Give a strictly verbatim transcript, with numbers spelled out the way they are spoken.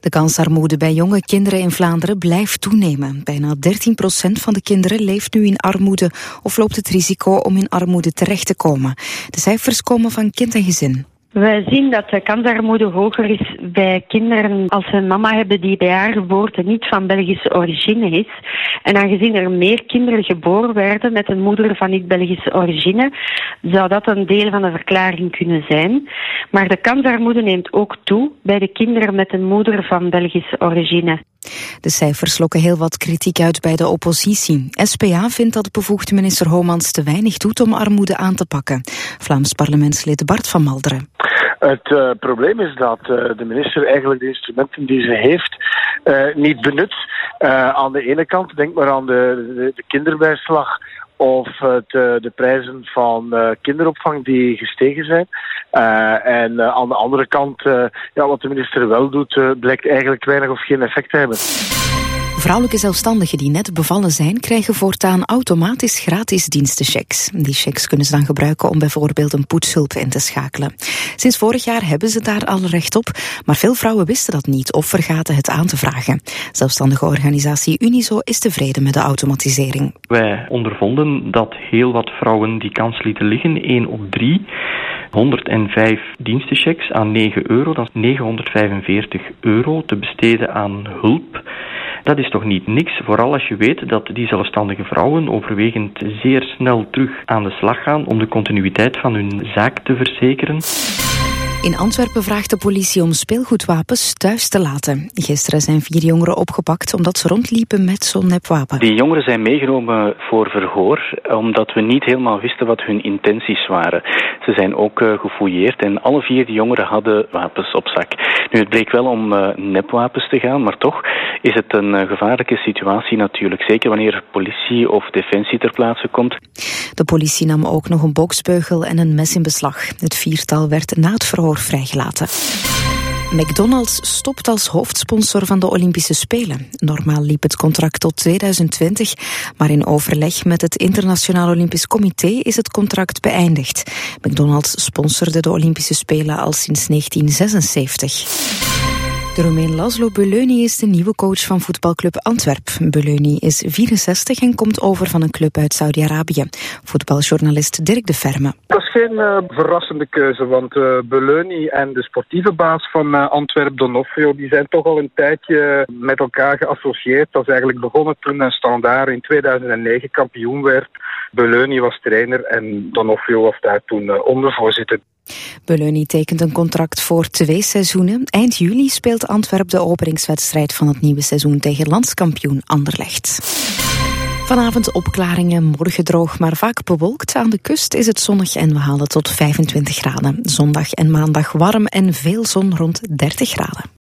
De kansarmoede bij jonge kinderen in Vlaanderen blijft toenemen. Bijna dertien procent van de kinderen leeft nu in armoede of loopt het risico om in armoede terecht te komen. De cijfers komen van Kind en Gezin. Wij zien dat de kansarmoede hoger is bij kinderen als ze een mama hebben die bij haar geboorte niet van Belgische origine is. En aangezien er meer kinderen geboren werden met een moeder van niet-Belgische origine, zou dat een deel van de verklaring kunnen zijn. Maar de kansarmoede neemt ook toe bij de kinderen met een moeder van Belgische origine. De cijfers lokken heel wat kritiek uit bij de oppositie. S P A vindt dat bevoegde minister Homans te weinig doet om armoede aan te pakken. Vlaams parlementslid Bart van Malderen. Het uh, probleem is dat uh, de minister eigenlijk de instrumenten die ze heeft uh, niet benut. Uh, aan de ene kant, denk maar aan de, de, de kinderbijslag of het, uh, de prijzen van uh, kinderopvang die gestegen zijn. Uh, en uh, aan de andere kant, uh, ja, wat de minister wel doet, uh, blijkt eigenlijk weinig of geen effect te hebben. Vrouwelijke zelfstandigen die net bevallen zijn, krijgen voortaan automatisch gratis dienstenchecks. Die checks kunnen ze dan gebruiken om bijvoorbeeld een poetshulp in te schakelen. Sinds vorig jaar hebben ze daar al recht op, maar veel vrouwen wisten dat niet of vergaten het aan te vragen. Zelfstandige organisatie Unizo is tevreden met de automatisering. Wij ondervonden dat heel wat vrouwen die kans lieten liggen, één op drie, honderdvijf dienstenchecks aan negen euro, dat is negenhonderdvijfenveertig euro te besteden aan hulp. Dat is toch niet niks, vooral als je weet dat die zelfstandige vrouwen overwegend zeer snel terug aan de slag gaan om de continuïteit van hun zaak te verzekeren. In Antwerpen vraagt de politie om speelgoedwapens thuis te laten. Gisteren zijn vier jongeren opgepakt omdat ze rondliepen met zo'n nepwapen. Die jongeren zijn meegenomen voor verhoor omdat we niet helemaal wisten wat hun intenties waren. Ze zijn ook uh, gefouilleerd en alle vier die jongeren hadden wapens op zak. Nu, het bleek wel om uh, nepwapens te gaan, maar toch is het een uh, gevaarlijke situatie natuurlijk. Zeker wanneer politie of defensie ter plaatse komt. De politie nam ook nog een boksbeugel en een mes in beslag. Het viertal werd na het verhoor vrijgelaten. McDonald's stopt als hoofdsponsor van de Olympische Spelen. Normaal liep het contract tot tweeduizend twintig, maar in overleg met het Internationaal Olympisch Comité is het contract beëindigd. McDonald's sponsorde de Olympische Spelen al sinds negentien zesenzeventig. De Roemeen Laszlo Bölöni is de nieuwe coach van voetbalclub Antwerp. Bölöni is vierenzestig en komt over van een club uit Saudi-Arabië. Voetbaljournalist Dirk de Verme. Dat is geen uh, verrassende keuze, want uh, Bölöni en de sportieve baas van uh, Antwerp, D'Onofrio, die zijn toch al een tijdje met elkaar geassocieerd. Dat is eigenlijk begonnen toen uh, Standaard in tweeduizend negen kampioen werd. Bölöni was trainer en D'Onofrio was daar toen uh, ondervoorzitter. Bölöni tekent een contract voor twee seizoenen. Eind juli speelt Antwerp de openingswedstrijd van het nieuwe seizoen tegen landskampioen Anderlecht. Vanavond opklaringen, morgen droog, maar vaak bewolkt. Aan de kust is het zonnig en we halen tot vijfentwintig graden. Zondag en maandag warm en veel zon rond dertig graden.